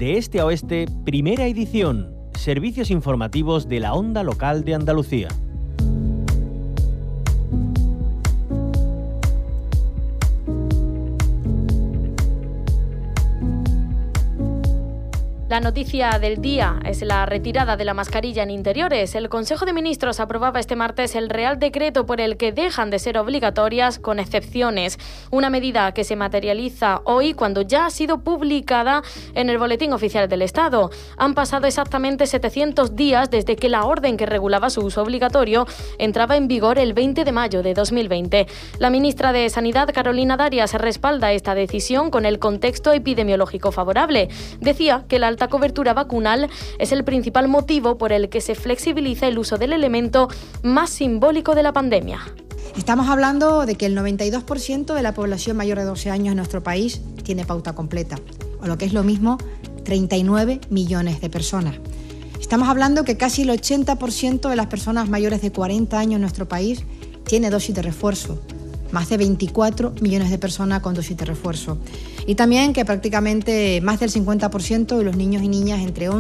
De este a oeste, primera edición. Servicios informativos de la Onda Local de Andalucía. La noticia del día es la retirada de la mascarilla en interiores. El Consejo de Ministros aprobaba este martes el Real Decreto por el que dejan de ser obligatorias con excepciones. Una medida que se materializa hoy cuando ya ha sido publicada en el Boletín Oficial del Estado. Han pasado exactamente 700 días desde que la orden que regulaba su uso obligatorio entraba en vigor el 20 de mayo de 2020. La ministra de Sanidad, Carolina Darias, respalda esta decisión con el contexto epidemiológico favorable. Decía que la alta cobertura vacunal es el principal motivo por el que se flexibiliza el uso del elemento más simbólico de la pandemia. Estamos hablando de que el 92% de la población mayor de 12 años en nuestro país tiene pauta completa, o lo que es lo mismo, 39 millones de personas. Estamos hablando que casi el 80% de las personas mayores de 40 años en nuestro país tiene dosis de refuerzo. Más de 24 millones de personas con dosis de refuerzo. Y también que prácticamente más del 50% de los niños y niñas entre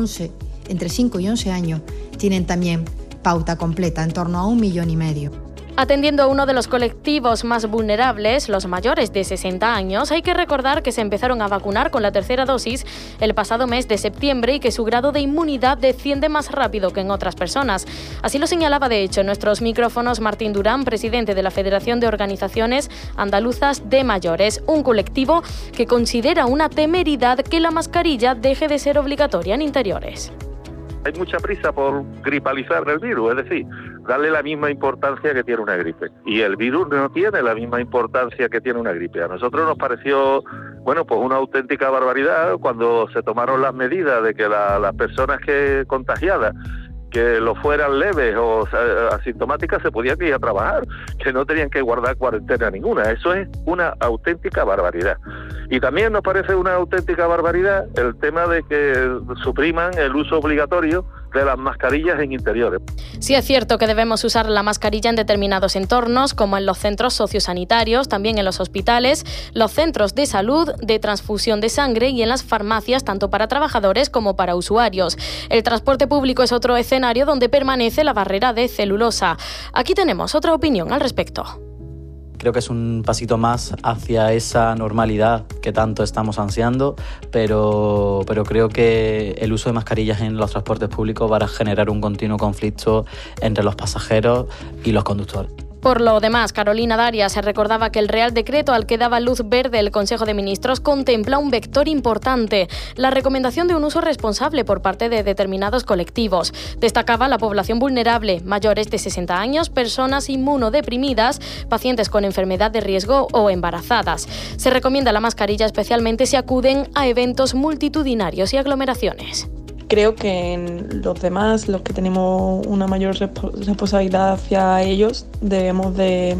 5 y 11 años tienen también pauta completa, en torno a 1,5 millones. Atendiendo a uno de los colectivos más vulnerables, los mayores de 60 años, hay que recordar que se empezaron a vacunar con la tercera dosis el pasado mes de septiembre y que su grado de inmunidad desciende más rápido que en otras personas. Así lo señalaba, de hecho, en nuestros micrófonos Martín Durán, presidente de la Federación de Organizaciones Andaluzas de Mayores, un colectivo que considera una temeridad que la mascarilla deje de ser obligatoria en interiores. Hay mucha prisa por gripalizar el virus, es decir, darle la misma importancia que tiene una gripe. Y el virus no tiene la misma importancia que tiene una gripe. A nosotros nos pareció, pues una auténtica barbaridad cuando se tomaron las medidas de que las personas que contagiadas, que lo fueran leves o asintomáticas, se podían ir a trabajar, que no tenían que guardar cuarentena ninguna. Eso es una auténtica barbaridad. Y también nos parece una auténtica barbaridad el tema de que supriman el uso obligatorio de las mascarillas en interiores. Sí es cierto que debemos usar la mascarilla en determinados entornos, como en los centros sociosanitarios, también en los hospitales, los centros de salud, de transfusión de sangre y en las farmacias, tanto para trabajadores como para usuarios. El transporte público es otro escenario donde permanece la barrera de celulosa. Aquí tenemos otra opinión al respecto. Creo que es un pasito más hacia esa normalidad que tanto estamos ansiando, pero creo que el uso de mascarillas en los transportes públicos va a generar un continuo conflicto entre los pasajeros y los conductores. Por lo demás, Carolina Darias se recordaba que el Real Decreto al que daba luz verde el Consejo de Ministros contempla un vector importante, la recomendación de un uso responsable por parte de determinados colectivos. Destacaba la población vulnerable, mayores de 60 años, personas inmunodeprimidas, pacientes con enfermedad de riesgo o embarazadas. Se recomienda la mascarilla especialmente si acuden a eventos multitudinarios y aglomeraciones. Creo que en los demás, los que tenemos una mayor responsabilidad hacia ellos, debemos de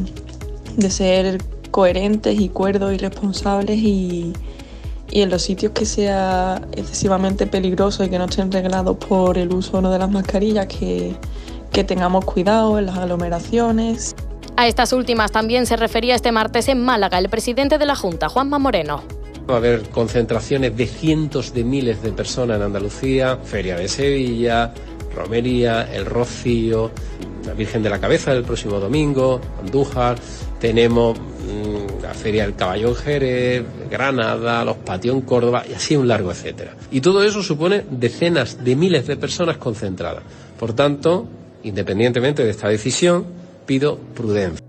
ser coherentes y cuerdos y responsables y en los sitios que sea excesivamente peligroso y que no estén reglados por el uso o no de las mascarillas, que tengamos cuidado en las aglomeraciones. A estas últimas también se refería este martes en Málaga el presidente de la Junta, Juanma Moreno. Va a haber concentraciones de cientos de miles de personas en Andalucía, Feria de Sevilla, Romería, El Rocío, la Virgen de la Cabeza el próximo domingo, Andújar, tenemos la Feria del Caballo en Jerez, Granada, Los Patios en Córdoba y así un largo etcétera. Y todo eso supone decenas de miles de personas concentradas. Por tanto, independientemente de esta decisión, pido prudencia.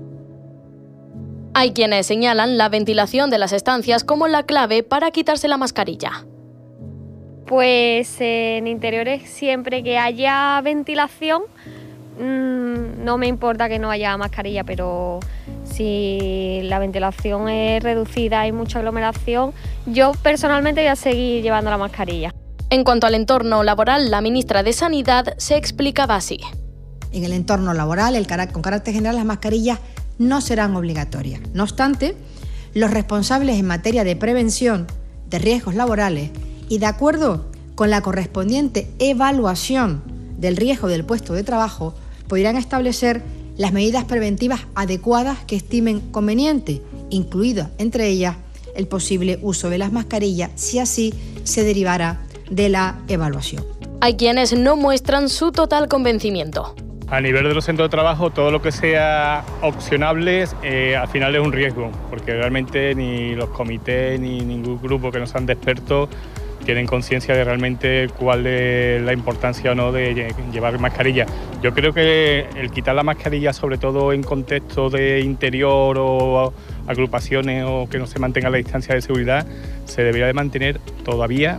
Hay quienes señalan la ventilación de las estancias como la clave para quitarse la mascarilla. Pues en interiores, siempre que haya ventilación, no me importa que no haya mascarilla, pero si la ventilación es reducida, hay mucha aglomeración, yo personalmente voy a seguir llevando la mascarilla. En cuanto al entorno laboral, la ministra de Sanidad se explicaba así. En el entorno laboral, con carácter general, las mascarillas no serán obligatorias. No obstante, los responsables en materia de prevención de riesgos laborales y de acuerdo con la correspondiente evaluación del riesgo del puesto de trabajo, podrán establecer las medidas preventivas adecuadas que estimen conveniente, incluida entre ellas el posible uso de las mascarillas, si así se derivara de la evaluación. Hay quienes no muestran su total convencimiento. A nivel de los centros de trabajo, todo lo que sea opcionable al final es un riesgo, porque realmente ni los comités ni ningún grupo que no sean de expertos tienen conciencia de realmente cuál es la importancia o no de llevar mascarilla. Yo creo que el quitar la mascarilla, sobre todo en contexto de interior o agrupaciones o que no se mantenga la distancia de seguridad, se debería de mantener todavía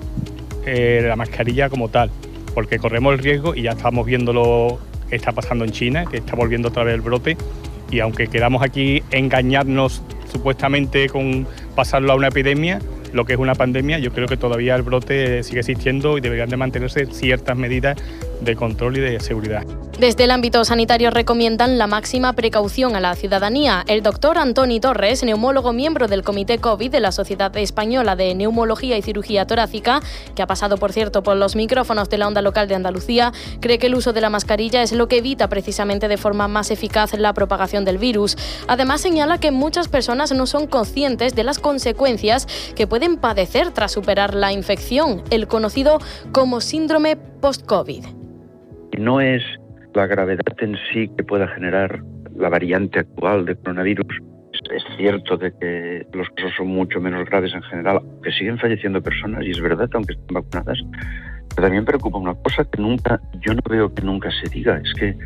la mascarilla como tal, porque corremos el riesgo y ya estamos viendo lo que está pasando en China, que está volviendo otra vez el brote, y aunque queramos aquí engañarnos supuestamente con pasarlo a una epidemia, lo que es una pandemia, yo creo que todavía el brote sigue existiendo y deberían de mantenerse ciertas medidas de control y de seguridad. Desde el ámbito sanitario recomiendan la máxima precaución a la ciudadanía. El doctor Antoni Torres, neumólogo miembro del Comité COVID de la Sociedad Española de Neumología y Cirugía Torácica, que ha pasado, por cierto, por los micrófonos de la Onda Local de Andalucía, cree que el uso de la mascarilla es lo que evita precisamente de forma más eficaz la propagación del virus. Además, señala que muchas personas no son conscientes de las consecuencias que pueden padecer tras superar la infección, el conocido como síndrome post-COVID. No es la gravedad en sí que pueda generar la variante actual de coronavirus. Es cierto de que los casos son mucho menos graves en general, que siguen falleciendo personas, y es verdad, aunque estén vacunadas. Pero también preocupa una cosa que yo no veo que nunca se diga, es que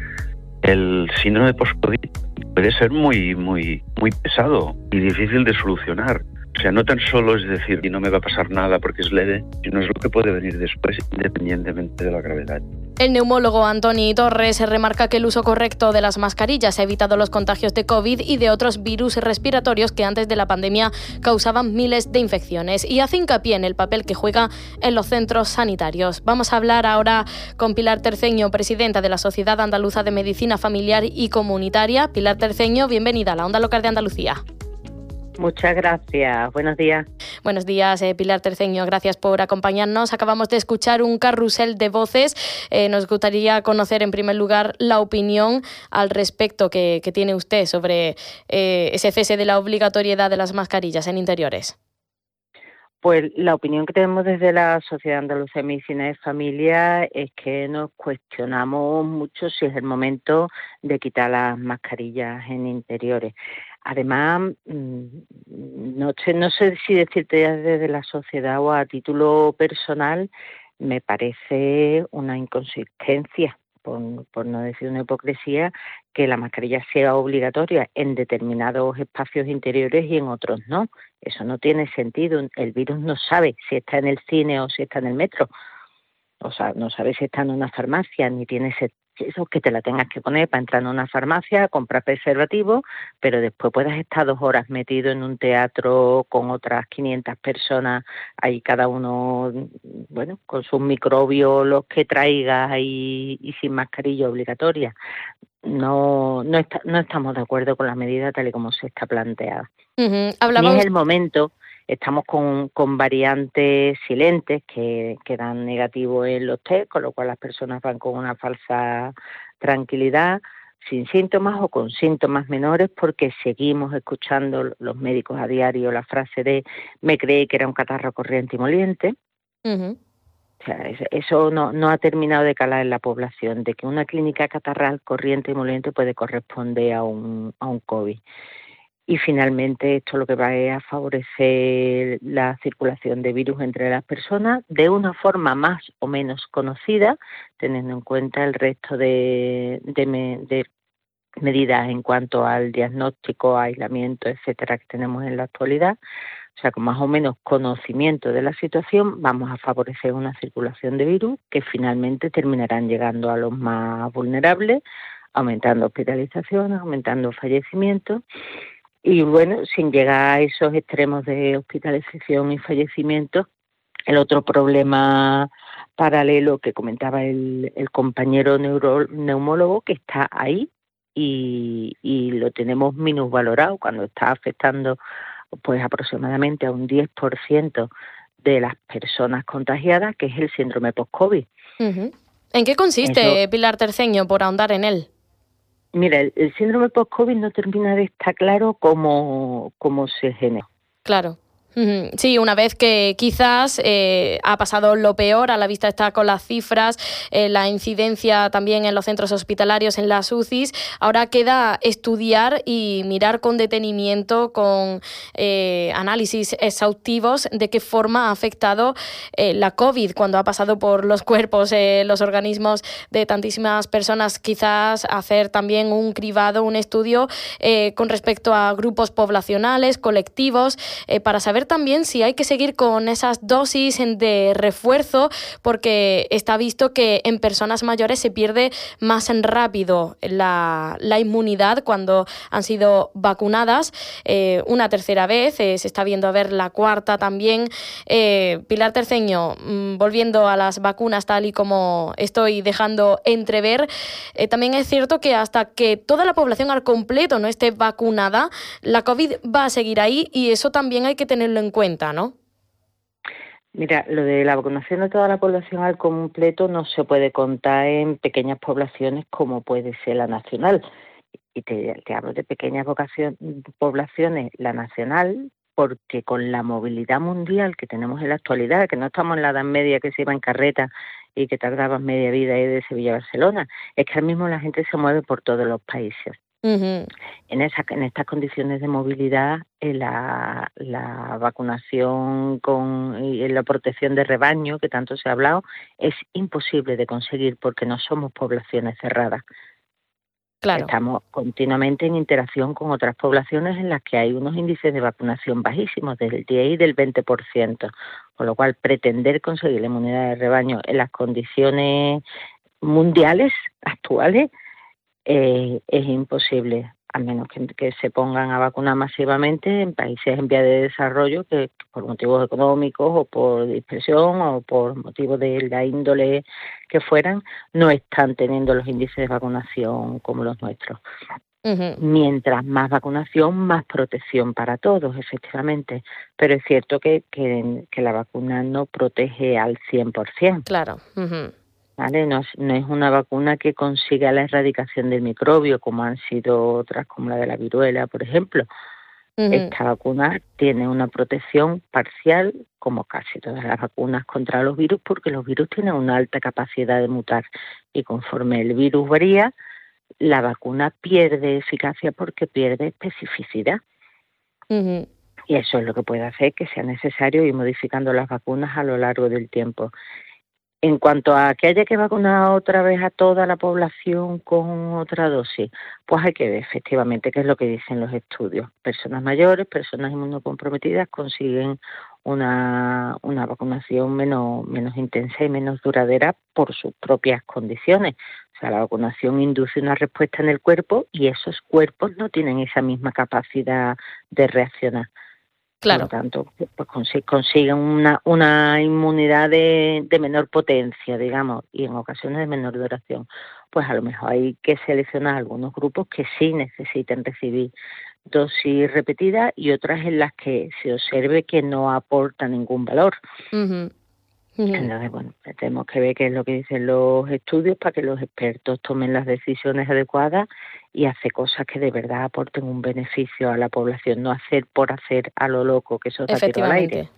el síndrome post-COVID puede ser muy, muy, muy pesado y difícil de solucionar. O sea, no tan solo es decir, y no me va a pasar nada porque es leve, sino es lo que puede venir después, independientemente de la gravedad. El neumólogo Antoni Torres remarca que el uso correcto de las mascarillas ha evitado los contagios de COVID y de otros virus respiratorios que antes de la pandemia causaban miles de infecciones, y hace hincapié en el papel que juega en los centros sanitarios. Vamos a hablar ahora con Pilar Terceño, presidenta de la Sociedad Andaluza de Medicina Familiar y Comunitaria. Pilar Terceño, bienvenida a la Onda Local de Andalucía. Muchas gracias. Buenos días. Buenos días, Pilar Terceño. Gracias por acompañarnos. Acabamos de escuchar un carrusel de voces. Nos gustaría conocer, en primer lugar, la opinión al respecto que tiene usted sobre ese cese de la obligatoriedad de las mascarillas en interiores. Pues la opinión que tenemos desde la Sociedad Andaluza de Medicina de Familia es que nos cuestionamos mucho si es el momento de quitar las mascarillas en interiores. Además, no sé si decirte ya desde la sociedad o a título personal, me parece una inconsistencia, por no decir una hipocresía, que la mascarilla sea obligatoria en determinados espacios interiores y en otros no. Eso no tiene sentido. El virus no sabe si está en el cine o si está en el metro. O sea, no sabe si está en una farmacia, ni tiene sentido que te la tengas que poner para entrar en una farmacia, comprar preservativo, pero después puedas estar 2 horas metido en un teatro con otras 500 personas, ahí cada uno, bueno, con sus microbios, los que traigas y sin mascarilla obligatoria. No estamos de acuerdo con la medida tal y como se está planteada. Ni es el momento. Estamos con variantes silentes que dan negativo en los test, con lo cual las personas van con una falsa tranquilidad, sin síntomas o con síntomas menores, porque seguimos escuchando los médicos a diario la frase de me creí que era un catarro corriente y moliente. O sea, eso no ha terminado de calar en la población, de que una clínica catarral corriente y moliente puede corresponder a un COVID. Y finalmente esto lo que va es a favorecer la circulación de virus entre las personas de una forma más o menos conocida, teniendo en cuenta el resto de medidas en cuanto al diagnóstico, aislamiento, etcétera, que tenemos en la actualidad. O sea, con más o menos conocimiento de la situación vamos a favorecer una circulación de virus que finalmente terminarán llegando a los más vulnerables, aumentando hospitalizaciones, aumentando fallecimientos. Y bueno, sin llegar a esos extremos de hospitalización y fallecimiento, el otro problema paralelo que comentaba el compañero neumólogo, que está ahí y lo tenemos minusvalorado cuando está afectando pues aproximadamente a un 10% de las personas contagiadas, que es el síndrome post-COVID. ¿En qué consiste, Pilar Terceño, por ahondar en él? Mira, el síndrome post-COVID no termina de estar claro cómo se genera. Claro. Sí, una vez que quizás ha pasado lo peor, a la vista está con las cifras, la incidencia también en los centros hospitalarios, en las UCIs, ahora queda estudiar y mirar con detenimiento, con análisis exhaustivos de qué forma ha afectado la COVID cuando ha pasado por los cuerpos, los organismos de tantísimas personas, quizás hacer también un cribado, un estudio con respecto a grupos poblacionales, colectivos, para saber también si hay que seguir con esas dosis de refuerzo, porque está visto que en personas mayores se pierde más rápido la inmunidad cuando han sido vacunadas una tercera vez, se está viendo a ver la cuarta también. Pilar Terceño, volviendo a las vacunas tal y como estoy dejando entrever, también es cierto que hasta que toda la población al completo no esté vacunada, la COVID va a seguir ahí, y eso también hay que tenerlo en cuenta, ¿no? Mira, lo de la vacunación de toda la población al completo no se puede contar en pequeñas poblaciones como puede ser la nacional. Y te hablo de pequeñas poblaciones, la nacional, porque con la movilidad mundial que tenemos en la actualidad, que no estamos en la Edad Media que se iba en carreta y que tardaban media vida ir de Sevilla a Barcelona, es que ahora mismo la gente se mueve por todos los países. En estas condiciones de movilidad, la vacunación y la protección de rebaño, que tanto se ha hablado, es imposible de conseguir porque no somos poblaciones cerradas. Claro. Estamos continuamente en interacción con otras poblaciones en las que hay unos índices de vacunación bajísimos, del 10 y del 20%, con lo cual pretender conseguir la inmunidad de rebaño en las condiciones mundiales actuales es imposible, a menos que se pongan a vacunar masivamente en países en vía de desarrollo que por motivos económicos o por dispersión o por motivos de la índole que fueran, no están teniendo los índices de vacunación como los nuestros. Mientras más vacunación, más protección para todos, efectivamente. Pero es cierto que la vacuna no protege al 100%. Claro. ¿Vale? No es una vacuna que consiga la erradicación del microbio, como han sido otras, como la de la viruela, por ejemplo. Esta vacuna tiene una protección parcial, como casi todas las vacunas contra los virus, porque los virus tienen una alta capacidad de mutar. Y conforme el virus varía, la vacuna pierde eficacia porque pierde especificidad. Y eso es lo que puede hacer que sea necesario ir modificando las vacunas a lo largo del tiempo. En cuanto a que haya que vacunar otra vez a toda la población con otra dosis, pues hay que ver efectivamente qué es lo que dicen los estudios. Personas mayores, personas inmunocomprometidas consiguen una vacunación menos intensa y menos duradera por sus propias condiciones. O sea, la vacunación induce una respuesta en el cuerpo y esos cuerpos no tienen esa misma capacidad de reaccionar. Claro. Por lo tanto, pues consiguen una inmunidad de menor potencia, digamos, y en ocasiones de menor duración. Pues a lo mejor hay que seleccionar algunos grupos que sí necesiten recibir dosis repetidas y otras en las que se observe que no aporta ningún valor. Entonces, bueno, tenemos que ver qué es lo que dicen los estudios para que los expertos tomen las decisiones adecuadas y hacer cosas que de verdad aporten un beneficio a la población, no hacer por hacer a lo loco, que eso está tiro al aire.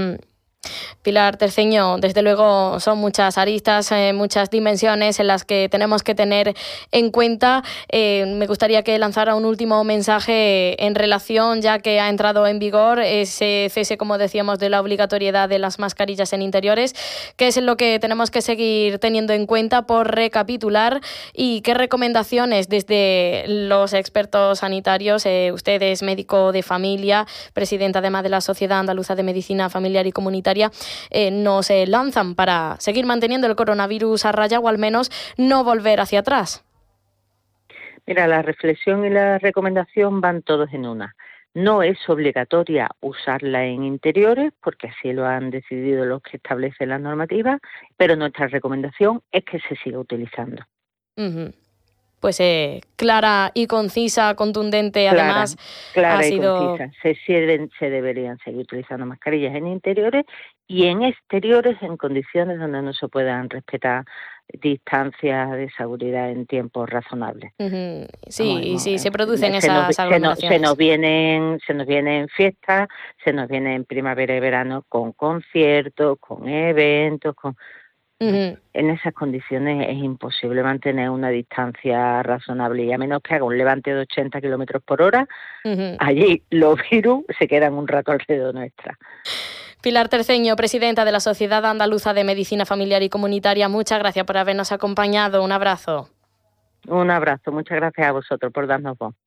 Pilar Terceño, desde luego son muchas aristas, muchas dimensiones en las que tenemos que tener en cuenta. Me gustaría que lanzara un último mensaje en relación, ya que ha entrado en vigor ese cese, como decíamos, de la obligatoriedad de las mascarillas en interiores. ¿Qué es lo que tenemos que seguir teniendo en cuenta por recapitular y qué recomendaciones desde los expertos sanitarios? Usted es médico de familia, presidenta además de la Sociedad Andaluza de Medicina Familiar y Comunitaria, nos lanzan para seguir manteniendo el coronavirus a raya o al menos no volver hacia atrás. Mira, la reflexión y la recomendación van todos en una. No es obligatoria usarla en interiores, porque así lo han decidido los que establecen las normativas, pero nuestra recomendación es que se siga utilizando. Pues clara y concisa, contundente, además. Clara ha y sido... concisa. Se deberían seguir utilizando mascarillas en interiores y en exteriores en condiciones donde no se puedan respetar distancias de seguridad en tiempos razonables. Sí, y sí, se producen esas aglomeraciones. Se nos vienen fiestas, se nos viene en primavera y verano con conciertos, con eventos, En esas condiciones es imposible mantener una distancia razonable y a menos que haga un levante de 80 kilómetros por hora, allí los virus se quedan un rato alrededor nuestra. Pilar Terceño, presidenta de la Sociedad Andaluza de Medicina Familiar y Comunitaria, muchas gracias por habernos acompañado. Un abrazo. Un abrazo, muchas gracias a vosotros por darnos voz.